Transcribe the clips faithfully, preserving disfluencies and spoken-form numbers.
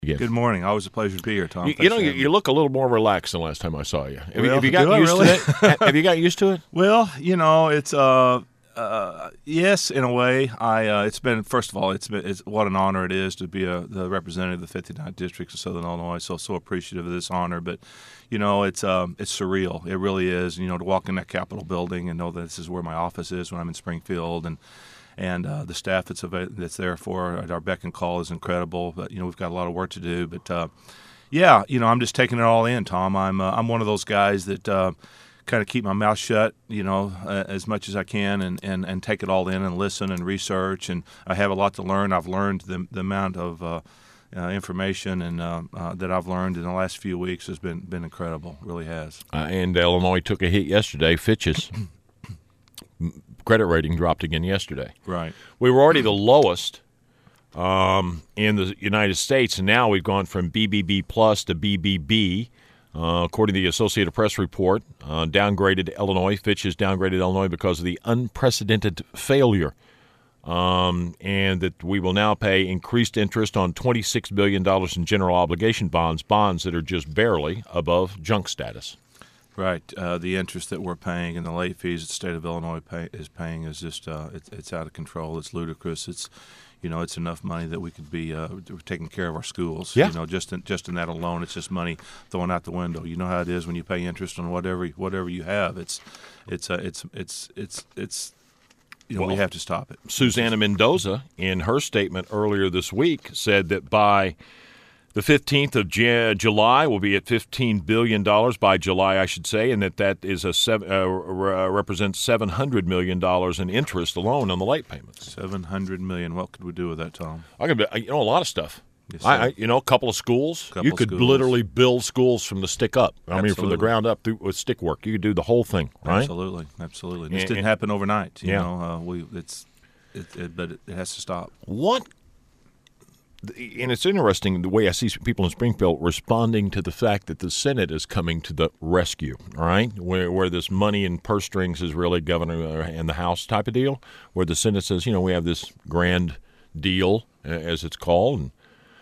Again. Good morning. Always a pleasure to be here, Tom. You, you know, you, you look a little more relaxed than last time I saw you. Have, well, you, have you gotten used really? to it? Have you got used to it? Well, you know, it's uh, uh, yes, in a way. I uh, it's been first of all, it's been it's what an honor it is to be a the representative of the fifty-ninth District of Southern Illinois. So so appreciative of this honor, but you know, it's um, it's surreal. It really is. You know, to walk in that Capitol building and know that this is where my office is when I'm in Springfield, and. And uh, the staff that's av- that's there for our beck and call is incredible. But you know we've got a lot of work to do. But uh, yeah, you know I'm just taking it all in, Tom. I'm uh, I'm one of those guys that uh, kind of keep my mouth shut, you know, uh, as much as I can, and, and, and take it all in and listen and research. And I have a lot to learn. I've learned the the amount of uh, uh, information and uh, uh, that I've learned in the last few weeks has been been incredible. Really has. Uh, and Illinois took a hit yesterday. Fitch's credit rating dropped again yesterday. Right. We were already the lowest um, in the United States, and now we've gone from B B B plus to B B B. Uh, according to the Associated Press report, uh, downgraded Illinois. Fitch has downgraded Illinois because of the unprecedented failure, um, and that we will now pay increased interest on twenty-six billion dollars in general obligation bonds, bonds that are just barely above junk status. Right. Uh, the interest that we're paying and the late fees that the state of Illinois pay, is paying is just uh, it's, it's out of control. It's ludicrous. It's you know it's enough money that we could be uh, taking care of our schools. Yeah. You know, just in, just in that alone, it's just money thrown out the window. You know how it is when you pay interest on whatever whatever you have. It's it's uh, it's it's it's it's you know well, we have to stop it. Susana Mendoza, in her statement earlier this week, said that by the fifteenth of July will be at fifteen billion dollars by July, I should say, and that that is a seven, uh, represents seven hundred million dollars in interest alone on the late payments. seven hundred million dollars. What could we do with that, Tom? I could, you know, a lot of stuff. Yes, I, I, you know, a couple of schools. Couple you could schools. literally build schools from the stick up. I Absolutely. mean, from the ground up through, with stick work. You could do the whole thing, right? Absolutely, absolutely. This And, didn't and, happen overnight. You yeah. know, uh, we it's it, it, but it, it has to stop. What? And it's interesting the way I see people in Springfield responding to the fact that the Senate is coming to the rescue, all right, where where this money and purse strings is really governor and the House type of deal, where the Senate says, you know, we have this grand deal, as it's called. And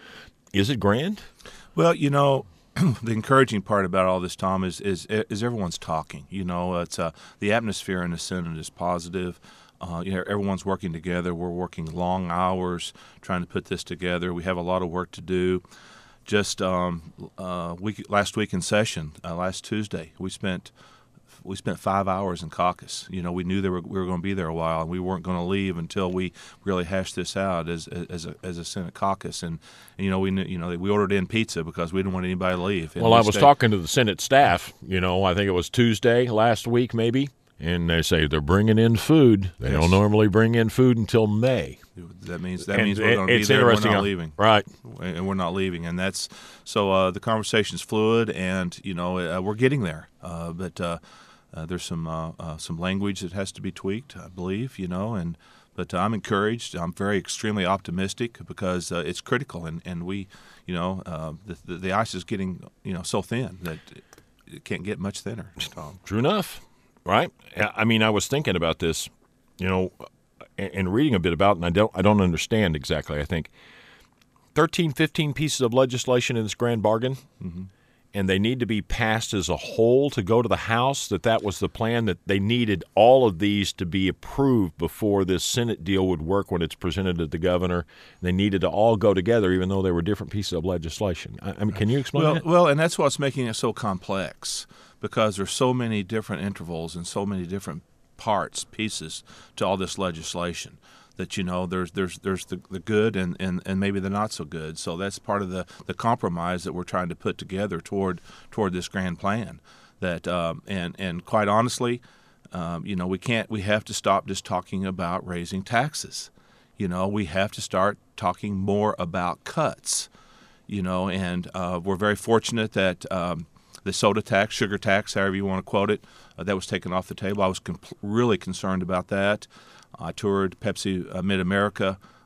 is it grand? Well, you know, the encouraging part about all this, Tom, is is, is everyone's talking. You know, it's uh, the atmosphere in the Senate is positive. Uh, you know, everyone's working together. We're working long hours trying to put this together. We have a lot of work to do. Just um, uh, week, last week in session, uh, last Tuesday, we spent we spent five hours in caucus. You know, we knew they were, we were going to be there a while, and we weren't going to leave until we really hashed this out as as a, as a Senate caucus. And, and you know, we knew, you know we ordered in pizza because we didn't want anybody to leave. And well, I we was stayed. talking to the Senate staff. You know, I think it was Tuesday last week, maybe. And they say they're bringing in food. They Yes. don't normally bring in food until May. That means that And means we're going to be it's there. And we're interesting, not uh, leaving, right? And we're not leaving, and that's so. Uh, the conversation's fluid, and you know uh, we're getting there. Uh, but uh, uh, there's some uh, uh, some language that has to be tweaked, I believe. You know, and but I'm encouraged. I'm very extremely optimistic because uh, it's critical, and, and we, you know, uh, the, the the ice is getting you know so thin that it can't get much thinner. Tom. True enough. Right? I mean, I was thinking about this, you know, and reading a bit about it, and I don't, I don't understand exactly. I think thirteen, fifteen pieces of legislation in this grand bargain, mm-hmm. and they need to be passed as a whole to go to the House, that that was the plan, that they needed all of these to be approved before this Senate deal would work when it's presented to the governor. They needed to all go together, even though they were different pieces of legislation. I, I mean, can you explain well, that? Well, and that's what's making it so complex, because there's so many different intervals and so many different parts, pieces to all this legislation that, you know, there's there's there's the, the good and, and, and maybe the not so good. So that's part of the, the compromise that we're trying to put together toward toward this grand plan. That um, and and quite honestly, um, you know, we can't we have to stop just talking about raising taxes. You know, we have to start talking more about cuts. You know, and uh, we're very fortunate that um, the soda tax, sugar tax, however you want to quote it, uh, that was taken off the table. I was comp- really concerned about that. I toured Pepsi uh, Mid-America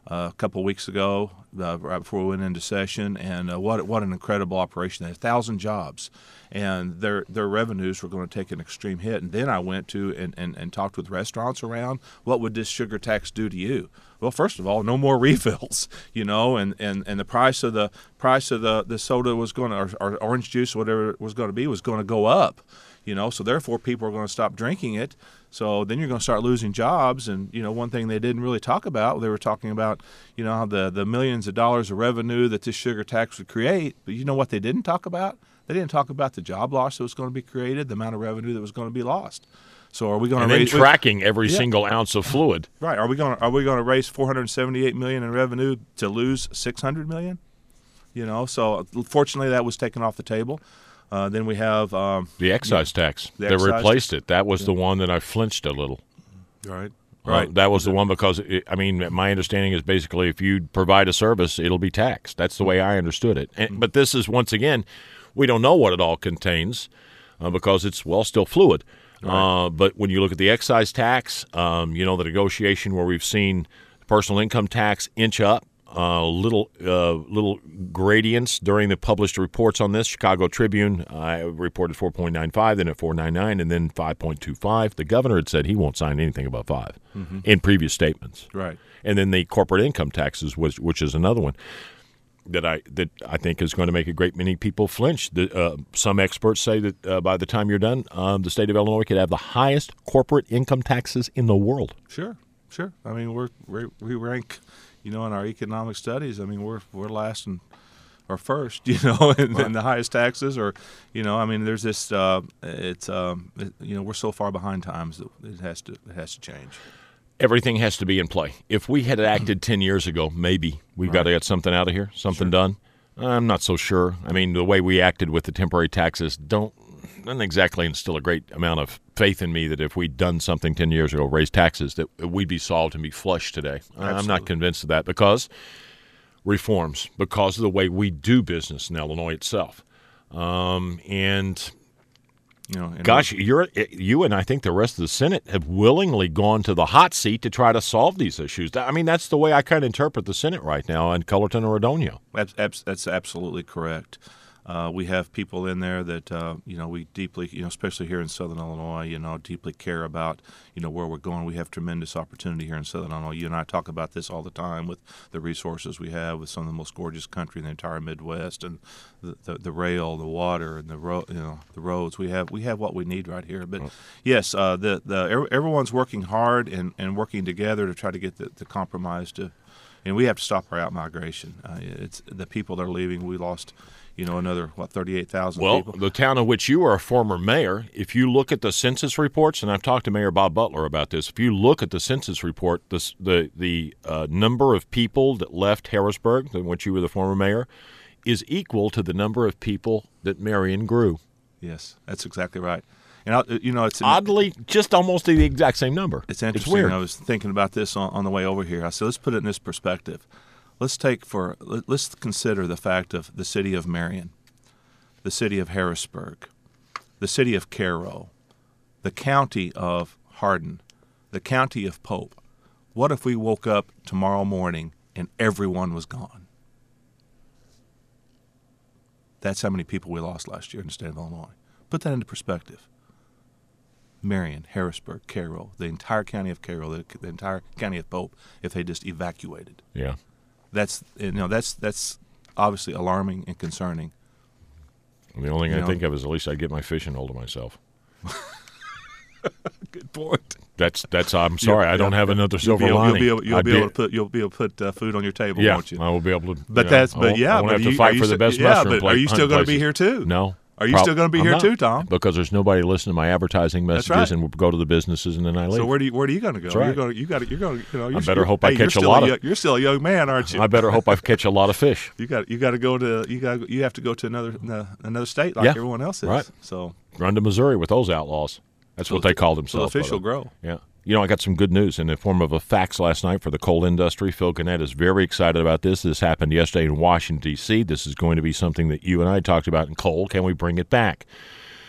uh, a couple of weeks ago, uh, right before we went into session, and uh, what what an incredible operation! They had a thousand jobs, and their their revenues were going to take an extreme hit. And then I went to and, and, and talked with restaurants around. What would this sugar tax do to you? Well, first of all, no more refills, you know, and, and, and the price of the price of the, the soda was going to, or, or orange juice, whatever it was going to be, was going to go up, you know. So therefore, people are going to stop drinking it. So then you're going to start losing jobs. And you know, one thing they didn't really talk about, they were talking about, you know, the the millions of dollars of revenue that this sugar tax would create. But you know what they didn't talk about? They didn't talk about the job loss that was going to be created, the amount of revenue that was going to be lost. So are we going and to then raise, tracking every yeah. single ounce of fluid? Right. Are we going to are we going to raise four hundred seventy-eight million dollars in revenue to lose six hundred million dollars? You know, so fortunately that was taken off the table. Uh, then we have um, the excise you know, tax. The they excise replaced tax. it. That was yeah. the one that I flinched a little. Right. Uh, Right. that was the one because, it, I mean, my understanding is basically if you provide a service, it'll be taxed. That's the way I understood it. And, but this is, once again, we don't know what it all contains uh, because it's, well, still fluid. Right. Uh, but when you look at the excise tax, um, you know, the negotiation where we've seen personal income tax inch up, uh, little uh, little gradients during the published reports on this. Chicago Tribune uh, reported four point nine five, then at four point nine nine, and then five point two five. The governor had said he won't sign anything above five mm-hmm. in previous statements. Right. And then the corporate income taxes, was, which is another one that I that I think is going to make a great many people flinch. The, uh, some experts say that uh, by the time you're done, um, the state of Illinois could have the highest corporate income taxes in the world. Sure, sure. I mean, we're, we're we rank, you know, in our economic studies. I mean, we're we're last and or first, you know, in, right. in the highest taxes. Or, you know, I mean, there's this. Uh, it's um, it, you know, we're so far behind times that it has to it has to change. Everything has to be in play. If we had acted ten years ago, maybe we've right. got to get something out of here, something sure. done. I'm not so sure. I mean, the way we acted with the temporary taxes don't, doesn't exactly instill a great amount of faith in me that if we'd done something ten years ago, raised taxes, that we'd be solved and be flush today. Absolutely. I'm not convinced of that because reforms, because of the way we do business in Illinois itself. Um, and... You know, Gosh, you're you and I think the rest of the Senate have willingly gone to the hot seat to try to solve these issues. I mean, that's the way I kind of interpret the Senate right now in Cullerton or Adonio. That's, that's absolutely correct. Uh, we have people in there that, uh, you know, we deeply, you know, especially here in Southern Illinois, you know, deeply care about, you know, where we're going. We have tremendous opportunity here in Southern Illinois. You and I talk about this all the time with the resources we have with some of the most gorgeous country in the entire Midwest, and the the, the rail, the water, and the road, you know, the roads. We have we have what we need right here. But oh. yes, uh, the the everyone's working hard and, and working together to try to get the, the compromise to, and we have to stop our out migration. Uh, it's the people that are leaving. We lost. You know, another, what, thirty-eight thousand well, people? Well, the town of which you are a former mayor, if you look at the census reports, and I've talked to Mayor Bob Butler about this, if you look at the census report, the the, the uh, number of people that left Harrisburg, in which you were the former mayor, is equal to the number of people that Marion grew. Yes, that's exactly right. And, I, you know, it's oddly, just almost the exact same number. It's interesting. It's weird. I was thinking about this on, on the way over here. I said, let's put it in this perspective. Let's take for let's consider the fact of the city of Marion, the city of Harrisburg, the city of Cairo, the county of Hardin, the county of Pope. What if we woke up tomorrow morning and everyone was gone? That's how many people we lost last year in the state of Illinois. Put that into perspective. Marion, Harrisburg, Cairo, the entire county of Cairo, the, the entire county of Pope, if they just evacuated. Yeah. That's you know that's that's obviously alarming and concerning. The only thing you I know? think of is at least I'd get my fishing hold of myself. Good point. That's that's. I'm sorry, yeah, I don't yeah, have yeah. another silver you'll lining. Be able, you'll I'd be able, you'll be able to put you'll be able to put uh, food on your table, yeah, won't you? I will be able to. But you that's know, but yeah, I won't but have to you, fight for the best yeah, mushroom but place. Are you still going to be here too? No. Are you Prob- still going to be I'm here not, too, Tom? Because there's nobody listening to my advertising messages, right. and we'll go to the businesses, and then I leave. So where do you where are you going to go? That's right. You're going to, you got to, you're going to, you know. You're, I better hope I hey, catch a still lot a, of. You're still a young man, aren't you? I better hope I catch a lot of fish. You got you got to go to you got you have to go to another another state like yeah. everyone else is. Right. So run to Missouri with those outlaws. That's so what they call themselves. So the fish will grow. Yeah. You know, I got some good news in the form of a fax last night for the coal industry. Phil Gannett is very excited about this. This happened yesterday in Washington, D C This is going to be something that you and I talked about in coal. Can we bring it back?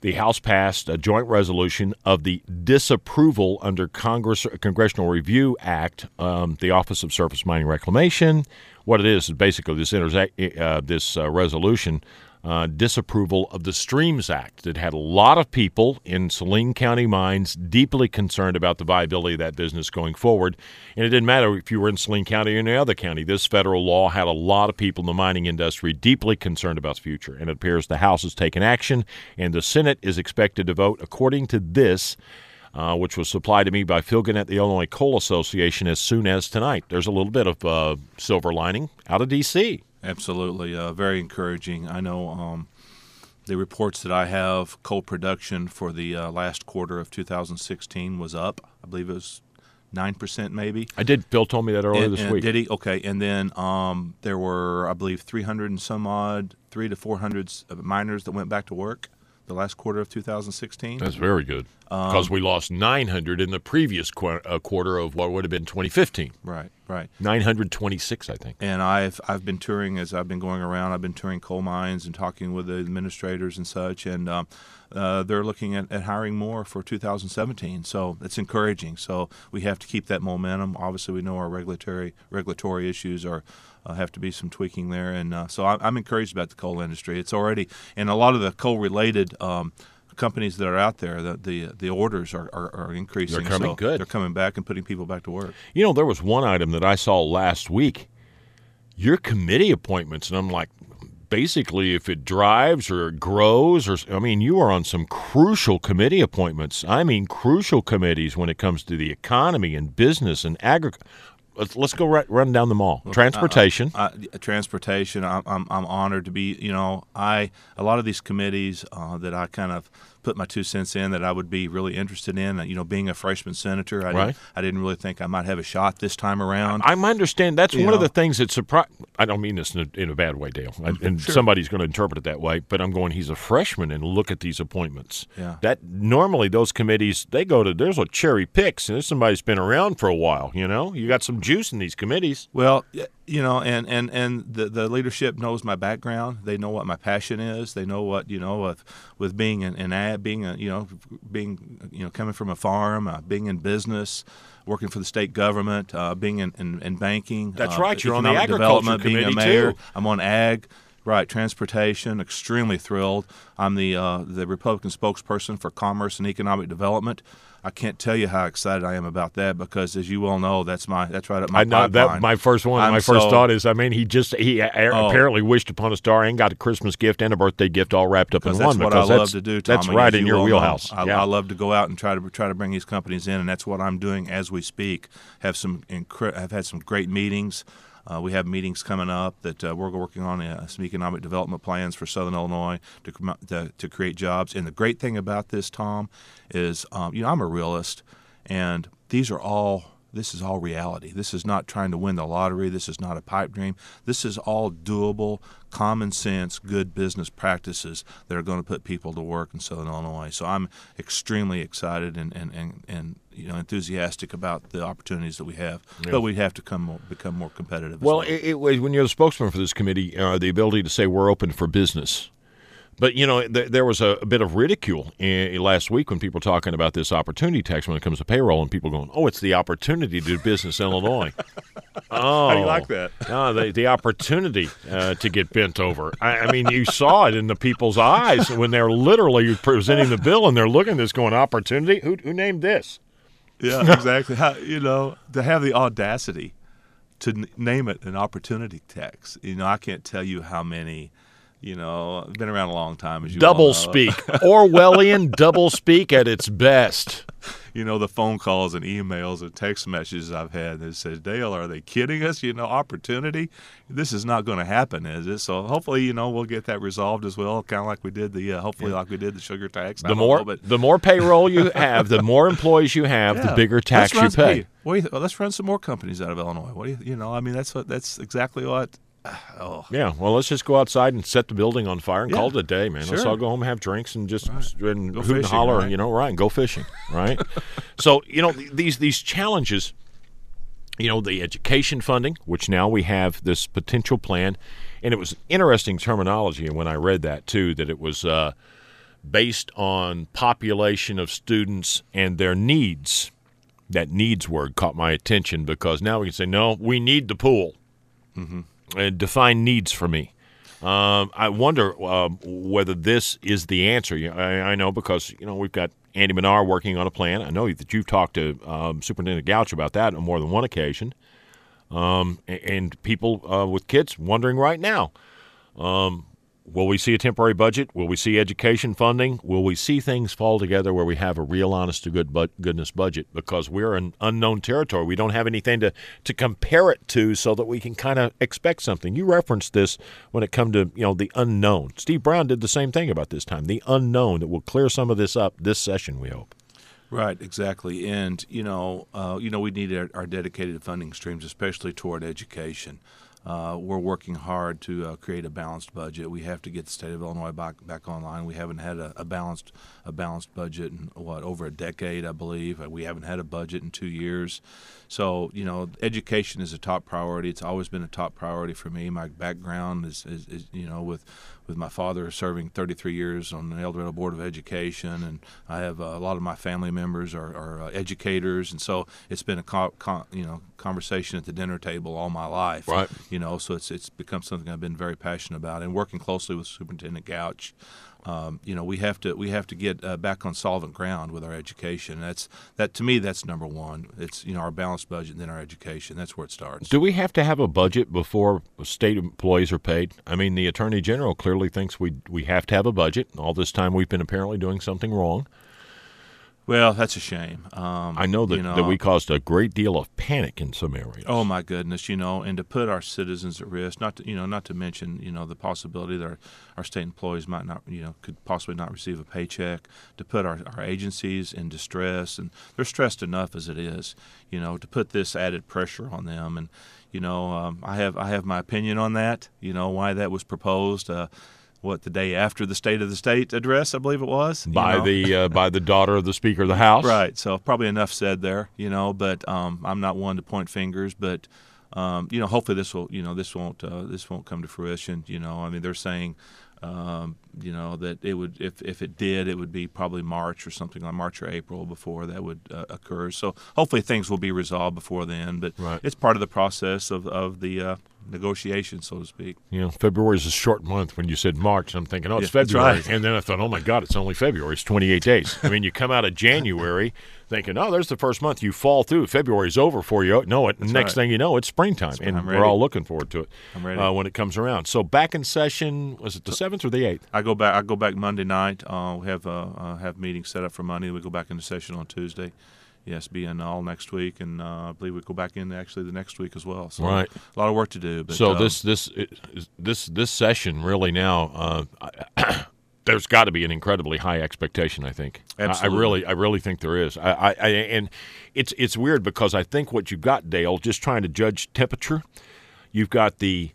the House passed a joint resolution of the disapproval under Congress Congressional Review Act, um, the Office of Surface Mining Reclamation. What it is is basically this interza- uh, this uh, resolution. Uh, disapproval of the Streams Act that had a lot of people in Saline County mines deeply concerned about the viability of that business going forward. And it didn't matter if you were in Saline County or any other county. This federal law had a lot of people in the mining industry deeply concerned about the future. And it appears the House has taken action, and the Senate is expected to vote according to this, uh, which was supplied to me by Phil Gannett, the Illinois Coal Association, as soon as tonight. There's a little bit of uh, silver lining out of D C Absolutely. Uh, very encouraging. I know um, the reports that I have, coal production for the uh, last quarter of two thousand sixteen was up. I believe it was nine percent maybe. I did. Bill told me that earlier and, this and week. Did he? Okay. And then um, there were, I believe, three hundred and some odd, three to four hundred miners that went back to work the last quarter of two thousand sixteen. That's very good, because um, we lost nine hundred in the previous qu- uh, quarter of what would have been twenty fifteen. Right, right. nine hundred twenty-six, I think. And I've I've been touring as I've been going around. I've been touring coal mines and talking with the administrators and such, and um, uh, they're looking at, at hiring more for two thousand seventeen. So it's encouraging. So we have to keep that momentum. Obviously, we know our regulatory regulatory issues are. Uh, have to be some tweaking there, and uh, so I, I'm encouraged about the coal industry. It's already, and a lot of the coal-related um, companies that are out there, the the, the orders are, are, are increasing. They're coming so good. They're coming back and putting people back to work. You know, there was one item that I saw last week, your committee appointments, and I'm like, basically, if it drives or it grows, or I mean, you are on some crucial committee appointments. I mean, crucial committees when it comes to the economy and business and agriculture. Let's, let's go right, run down them all. Transportation. Uh, uh, transportation. I'm, I'm I'm honored to be. You know, I a lot of these committees uh, that I kind of put my two cents in that I would be really interested in. You know, being a freshman senator, I right. didn't, I didn't really think I might have a shot this time around. I understand. That's you one know. of the things that surprised. I don't mean this in a, in a bad way, Dale, I, and sure. somebody's going to interpret it that way. But I'm going. He's a freshman, and look at these appointments. Yeah. That normally those committees they go to. There's a cherry picks, and there's somebody's been around for a while. You know, you got some juice in these committees. Well, you know, and, and, and the, the leadership knows my background. They know what my passion is. They know what, you know, with, with being an, an ad, being a, you know, being, you know, coming from a farm, uh, being in business, working for the state government, uh, being in, in, in banking. That's uh, right. You're on the economic agriculture development, being committee a mayor. too. I'm on ag. Right, transportation, extremely thrilled. I'm the uh, the Republican spokesperson for commerce and economic development. I can't tell you how excited I am about that because, as you well know, that's my that's right up my I know pipeline. that my first one. I'm my first so, thought is, I mean, he just he a- Oh. apparently wished upon a star and got a Christmas gift and a birthday gift all wrapped up in Because one. that's what because I that's, love to do, Tom. That's and right as in you your well know, wheelhouse. I, yeah. I love to go out and try to try to bring these companies in, and that's what I'm doing as we speak. Have some incre- I've had some great meetings. Uh, we have meetings coming up that uh, we're working on uh, some economic development plans for Southern Illinois to, to to create jobs. And the great thing about this, Tom, is um, you know I'm a realist, and these are all. This is all reality. This is not trying to win the lottery. This is not a pipe dream. This is all doable, common sense, good business practices that are going to put people to work in Southern Illinois. So I'm extremely excited and, and, and, and you know enthusiastic about the opportunities that we have. Yeah. But we have to come more, become more competitive. Well, as well. it, it was when you're the spokesman for this committee, uh, the ability to say we're open for business. But, you know, th- there was a, a bit of ridicule in, last week when people were talking about this opportunity tax when it comes to payroll, and people going, oh, it's the opportunity to do business in Illinois. Oh, How do you like that? No, the, the opportunity uh, to get bent over. I, I mean, you saw it in the people's eyes when they're literally presenting the bill, and they're looking at this going, opportunity? Who, who named this? Yeah, exactly. How, you know, to have the audacity to n- name it an opportunity tax. You know, I can't tell you how many – You know, I've been around a long time, as you double all know. speak. Orwellian double speak at its best. You know, the phone calls and emails and text messages I've had that says, Dale, are they kidding us? You know, opportunity? This is not going to happen, is it? So hopefully, you know, we'll get that resolved as well, kind of like we did the, uh, hopefully yeah. like we did the sugar tax. The more, know, but, the more payroll you have, the more employees you have, yeah, the bigger tax run, you pay. Hey, what do you th- well, let's run some more companies out of Illinois. What do you, you know, I mean, that's what, that's exactly what. Oh. Yeah, well, let's just go outside and set the building on fire and yeah. call it a day, man. Sure. Let's all go home and have drinks and just right. and go hoot and fishing, holler, right? you know, right, and go fishing, right? So, you know, these these challenges, you know, the education funding, which now we have this potential plan, and it was interesting terminology when I read that, too, that it was uh, based on population of students and their needs. That needs word caught my attention because now we can say, no, we need the pool. Mm-hmm. And define needs for me. Um, I wonder uh, whether this is the answer. I, I know because, you know, we've got Andy Menard working on a plan. I know that you've talked to um, Superintendent Gouch about that on more than one occasion. Um, and, and people uh, with kids wondering right now, um, will we see a temporary budget? Will we see education funding? Will we see things fall together where we have a real honest to good bu- goodness budget? Because we're in unknown territory. We don't have anything to, to compare it to so that we can kind of expect something. You referenced this when it come to, you know, the unknown. Steve Brown did the same thing about this time, the unknown that will clear some of this up this session, we hope. Right, exactly. And, you know, uh, you know, we need our, our dedicated funding streams, especially toward education. Uh, we're working hard to uh, create a balanced budget. We have to get the state of Illinois back back online. We haven't had a, a balanced a balanced budget in what over a decade, I believe. We haven't had a budget in two years. So you know, education is a top priority. It's always been a top priority for me. My background is, is, is you know with with my father serving thirty-three years on the El Dorado Board of Education, and I have uh, a lot of my family members are, are uh, educators, and so it's been a co- co- you know conversation at the dinner table all my life. Right. You know, so it's it's become something I've been very passionate about, and working closely with Superintendent Gouch. Um, you know, we have to we have to get uh, back on solvent ground with our education. That's that to me. That's number one. It's you know our balanced budget, and then our education. That's where it starts. Do we have to have a budget before state employees are paid? I mean, the Attorney General clearly thinks we we have to have a budget. All this time, we've been apparently doing something wrong. Well, that's a shame. Um, I know that, you know, that we caused a great deal of panic in some areas. Oh my goodness, you know, and to put our citizens at risk, not to, you know, not to mention, you know, the possibility that our, our state employees might not, you know, could possibly not receive a paycheck, to put our, our agencies in distress, and they're stressed enough as it is, you know, to put this added pressure on them, and you know, um, I have I have my opinion on that, you know, why that was proposed. Uh, What the day after the State of the State address, I believe it was, by know? the uh, by the daughter of the Speaker of the House, right? So probably enough said there, you know. But um, I'm not one to point fingers, but um, you know, hopefully this will, you know, this won't uh, this won't come to fruition. You know, I mean, they're saying, um, you know, that it would if if it did, it would be probably March or something like March or April before that would uh, occur. So hopefully things will be resolved before then. But right. It's part of the process of of the. Uh, negotiation, so to speak. You know, February is a short month. When you said March, I'm thinking, oh, it's yeah, February. Right. And then I thought, oh, my God, it's only February. It's twenty-eight days. I mean, you come out of January thinking, oh, there's the first month. You fall through. February's over for you. No, it. Next right. thing you know, it's springtime. I'm and ready. we're all looking forward to it I'm ready. Uh, when it comes around. So back in session, was it the seventh or the eighth? I go back I go back Monday night. Uh, we have uh, uh, have meetings set up for Monday. We go back into session on Tuesday. Yes, be in all next week, and uh, I believe we go back in actually the next week as well. So right. a lot of work to do. But, so uh, this this this this session really now, uh, there's got to be an incredibly high expectation. I think. Absolutely. I, I really I really think there is. I, I, I and it's it's weird because I think what you've got, Dale, just trying to judge temperature. You've got the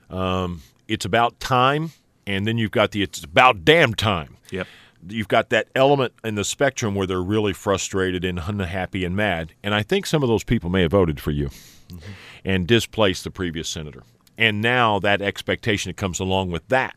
um, it's about time, and then you've got the it's about damn time. Yep. You've got that element in the spectrum where they're really frustrated and unhappy and mad. And I think some of those people may have voted for you mm-hmm. and displaced the previous senator. And now that expectation that comes along with that,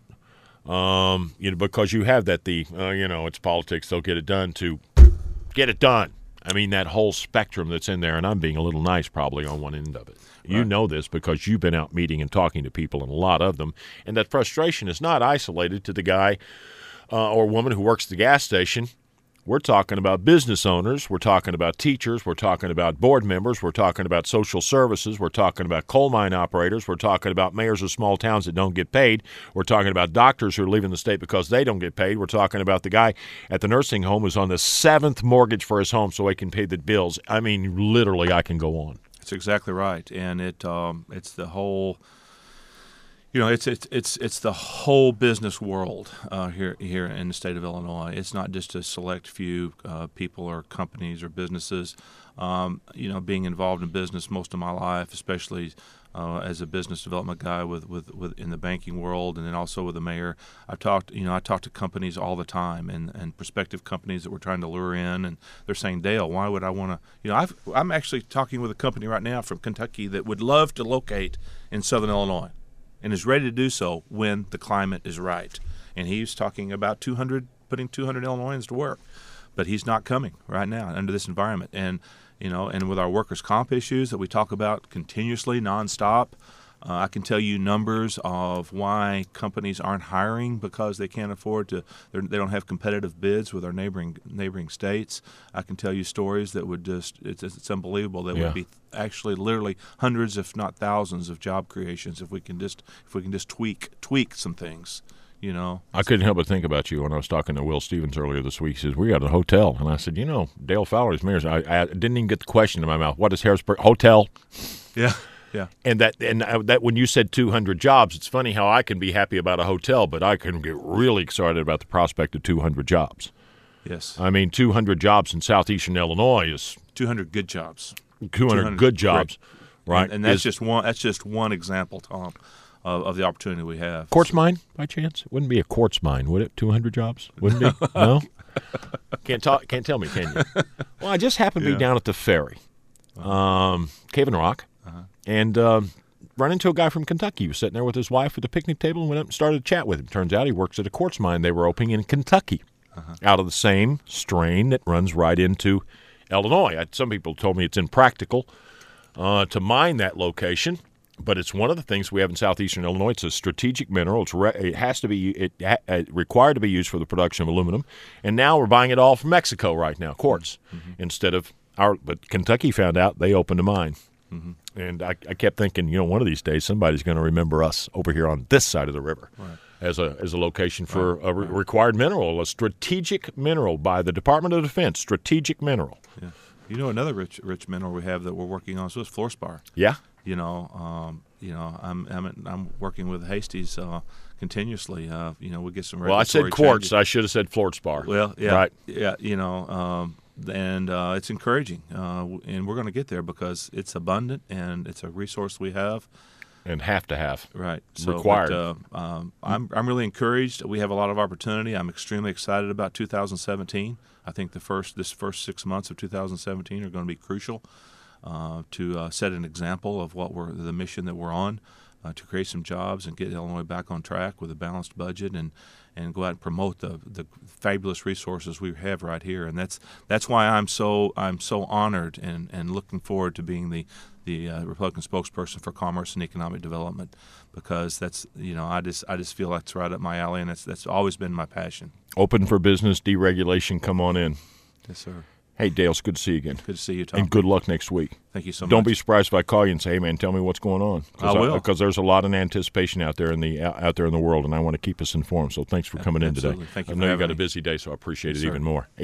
um, you know, because you have that the, uh, you know, it's politics, they'll get it done to get it done. I mean, that whole spectrum that's in there, and I'm being a little nice probably on one end of it. You right. know this because you've been out meeting and talking to people, and a lot of them. And that frustration is not isolated to the guy Uh, or woman who works at the gas station. We're talking about business owners. We're talking about teachers. We're talking about board members. We're talking about social services. We're talking about coal mine operators. We're talking about mayors of small towns that don't get paid. We're talking about doctors who are leaving the state because they don't get paid. We're talking about the guy at the nursing home who's on the seventh mortgage for his home so he can pay the bills. I mean, literally, I can go on. That's exactly right. And it um, it's the whole – You know, it's it's it's it's the whole business world uh, here here in the state of Illinois. It's not just a select few uh, people or companies or businesses. Um, you know, being involved in business most of my life, especially uh, as a business development guy with, with, with in the banking world, and then also with the mayor, I've talked. You know, I talk to companies all the time, and, and prospective companies that we're trying to lure in, and they're saying, Dale, why would I want to? You know, I've, I'm actually talking with a company right now from Kentucky that would love to locate in Southern Illinois, and is ready to do so when the climate is right. And he's talking about two hundred putting two hundred Illinoisans to work, but he's not coming right now under this environment. And you know, and with our workers' comp issues that we talk about continuously, nonstop, uh, I can tell you numbers of why companies aren't hiring because they can't afford to. They don't have competitive bids with our neighboring neighboring states. I can tell you stories that would just it's, it's unbelievable. That Yeah. would be actually literally hundreds, if not thousands, of job creations if we can just if we can just tweak tweak some things. You know, I couldn't help but think about you when I was talking to Will Stevens earlier this week. He says, we got a hotel. And I said, you know, Dale Fowler's mayor. I, I didn't even get the question in my mouth. What is Harrisburg? Hotel. yeah, yeah. And that, and I- that when you said two hundred jobs, it's funny how I can be happy about a hotel, but I can get really excited about the prospect of two hundred jobs. Yes, I mean, two hundred jobs in southeastern Illinois is two hundred good jobs. two hundred good jobs, right? And, and that's Is just one. That's just one example, Tom, of, of the opportunity we have. quartz mine, by chance? It wouldn't be a quartz mine, would it? two hundred jobs? Wouldn't it? No? Can't talk. Can't tell me, can you? Well, I just happened to Yeah. be down at the ferry, um, Cave and Rock, Uh-huh. and um, run into a guy from Kentucky. He was sitting there with his wife at the picnic table and went up and started to chat with him. Turns out he works at a quartz mine they were opening in Kentucky, Uh-huh. out of the same strain that runs right into Illinois. I, some people told me it's impractical uh, to mine that location, but it's one of the things we have in southeastern Illinois. It's a strategic mineral. It's re- it has to be it, ha- it required to be used for the production of aluminum, and now we're buying it all from Mexico right now, quartz, Mm-hmm. instead of our. But Kentucky found out they opened a mine, Mm-hmm. and I, I kept thinking, you know, one of these days somebody's going to remember us over here on this side of the river. Right. As a as a location for a re- required mineral, a strategic mineral by the Department of Defense, strategic mineral. Yeah. You know, another rich rich mineral we have that we're working on so is fluorspar. Yeah, You know, um, you know, I'm I'm I'm working with Hastings uh, continuously. Uh, you know, we get some. well, I said regulatory quartz. changes. I should have said fluorspar. Well, yeah, right. yeah. You know, um, and uh, it's encouraging, uh, and we're going to get there because it's abundant and it's a resource we have. And have to have. Right. So, Required. But, uh, um, I'm I'm really encouraged. We have a lot of opportunity. I'm extremely excited about two thousand seventeen. I think the first this first six months of two thousand seventeen are going to be crucial uh, to uh, set an example of what we're the mission that we're on, uh, to create some jobs and get Illinois back on track with a balanced budget and and go out and promote the the fabulous resources we have right here. And that's that's why I'm so I'm so honored and, and looking forward to being the the uh, Republican spokesperson for commerce and economic development, because that's you know I just I just feel that's right up my alley, and that's that's always been my passion. Open for business, deregulation, come on in. Yes, sir. Hey, Dale, it's good to see you again. Good to see you, Tom. And good luck next week. Thank you so Don't much. be surprised if I call you and say, "Hey, man, tell me what's going on." I will. Because there's a lot of anticipation out there in the out there in the world, and I want to keep us informed. So thanks for coming in today. Absolutely. Thank you I for know you having got a me. busy day, so I appreciate Yes, it sir. even more.